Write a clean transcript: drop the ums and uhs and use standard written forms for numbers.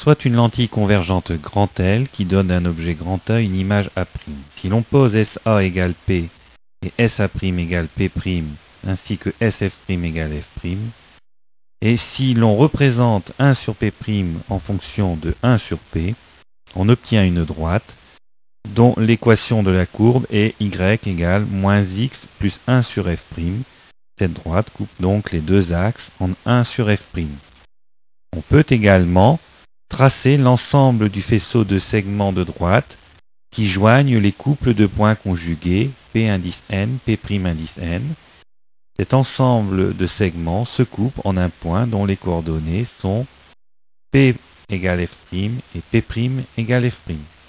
soit une lentille convergente grand L qui donne à un objet grand A une image A'. Si l'on pose SA égale P et SA' égale P', ainsi que SF' égale F', et si l'on représente 1 sur P' en fonction de 1 sur P, on obtient une droite dont l'équation de la courbe est y égale moins x plus 1 sur F'. Cette droite coupe donc les deux axes en 1 sur F'. On peut également tracer l'ensemble du faisceau de segments de droite qui joignent les couples de points conjugués P indice n, P' indice n. Cet ensemble de segments se coupe en un point dont les coordonnées sont P égale F' et P' égale F'.